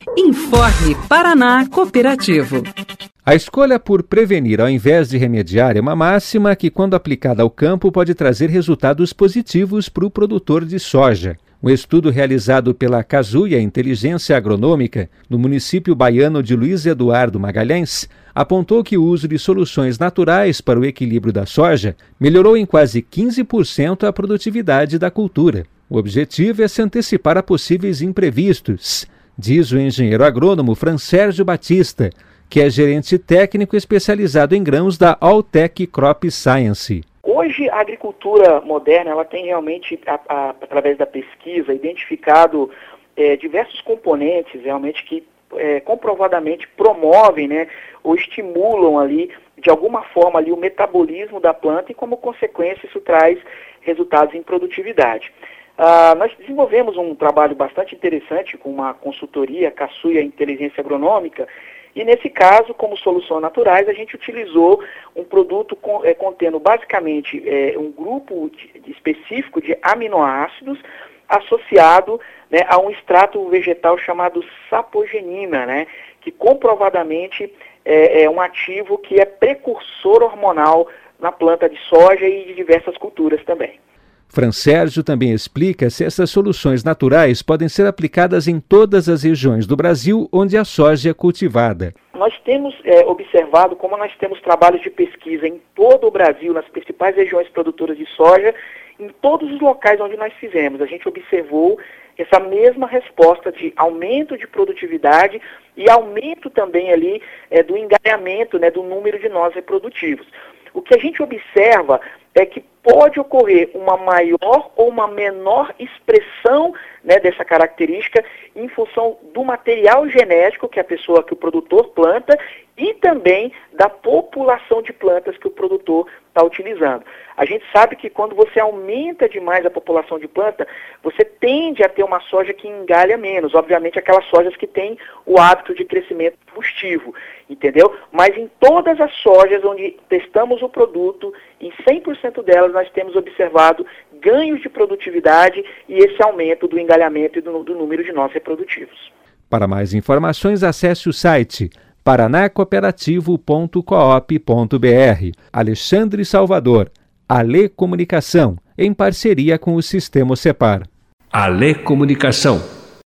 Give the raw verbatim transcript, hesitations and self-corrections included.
Informe Paraná Cooperativo. A escolha por prevenir ao invés de remediar é uma máxima que, quando aplicada ao campo, pode trazer resultados positivos para o produtor de soja. Um estudo realizado pela Casuia Inteligência Agronômica, no município baiano de Luiz Eduardo Magalhães, apontou que o uso de soluções naturais para o equilíbrio da soja melhorou em quase quinze por cento a produtividade da cultura. O objetivo é se antecipar a possíveis imprevistos, diz o engenheiro agrônomo Francérgio Batista, que é gerente técnico especializado em grãos da Alltech Crop Science. Hoje, a agricultura moderna ela tem realmente, a, a, através da pesquisa, identificado é, diversos componentes realmente que é, comprovadamente promovem, né, ou estimulam ali, de alguma forma, ali, o metabolismo da planta e, como consequência, isso traz resultados em produtividade. Ah, nós desenvolvemos um trabalho bastante interessante com uma consultoria, Casuia Inteligência Agronômica, e nesse caso, como soluções naturais, a gente utilizou um produto com, é, contendo basicamente é, um grupo de, de específico de aminoácidos associado, né, a um extrato vegetal chamado sapogenina, né, que comprovadamente é, é um ativo que é precursor hormonal na planta de soja e de diversas culturas também. Francérgio também explica se essas soluções naturais podem ser aplicadas em todas as regiões do Brasil onde a soja é cultivada. Nós temos é, observado como nós temos trabalhos de pesquisa em todo o Brasil, nas principais regiões produtoras de soja, em todos os locais onde nós fizemos. A gente observou essa mesma resposta de aumento de produtividade e aumento também ali é, do engalhamento, né, do número de nós reprodutivos. O que a gente observa é que pode ocorrer uma maior ou uma menor expressão, né, dessa característica em função do material genético que a pessoa, que o produtor planta e também da população de plantas que o produtor está utilizando. A gente sabe que quando você aumenta demais a população de planta, você tende a ter uma soja que engalha menos, obviamente aquelas sojas que têm o hábito de crescimento arbustivo, entendeu? Mas em todas as sojas onde testamos o produto, em cem por cento delas nós temos observado ganhos de produtividade e esse aumento do engalhamento e do, do número de nós reprodutivos. Para mais informações, acesse o site paraná cooperativo ponto coop ponto br. Alexandre Salvador, Ale Comunicação, em parceria com o Sistema Cepar. Ale Comunicação.